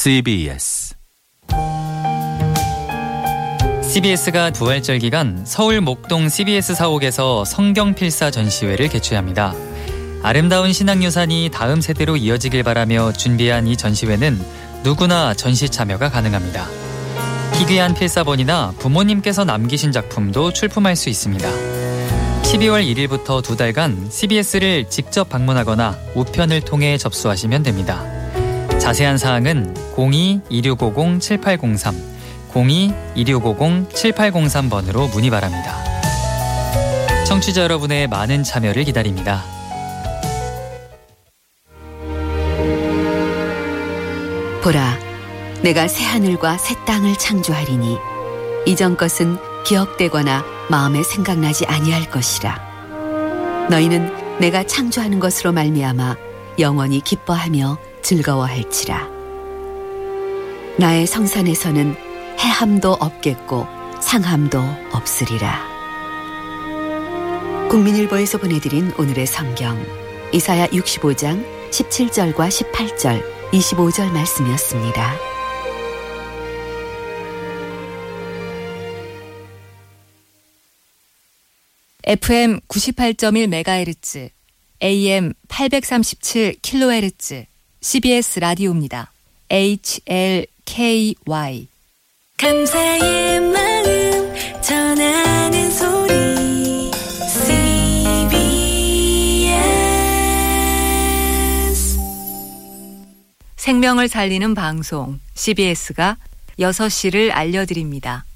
CBS CBS가 부활절 기간 서울 목동 CBS 사옥에서 성경필사 전시회를 개최합니다. 아름다운 신앙유산이 다음 세대로 이어지길 바라며 준비한 이 전시회는 누구나 전시 참여가 가능합니다. 희귀한 필사본이나 부모님께서 남기신 작품도 출품할 수 있습니다. 12월 1일부터 2달간 CBS를 직접 방문하거나 우편을 통해 접수하시면 됩니다. 자세한 사항은 02-2650-7803, 02-2650-7803번으로 문의 바랍니다. 청취자 여러분의 많은 참여를 기다립니다. 보라, 내가 새하늘과 새 땅을 창조하리니 이전 것은 기억되거나 마음에 생각나지 아니할 것이라. 너희는 내가 창조하는 것으로 말미암아 영원히 기뻐하며 즐거워할지라. 나의 성산에서는 해함도 없겠고 상함도 없으리라. 국민일보에서 보내드린 오늘의 성경, 이사야 65장 17절과 18절, 25절 말씀이었습니다. FM 98.1MHz, AM 837kHz, CBS 라디오입니다. HLKY. 감사의 마음 전하는 소리 CBS. 생명을 살리는 방송 CBS가 6시를 알려드립니다.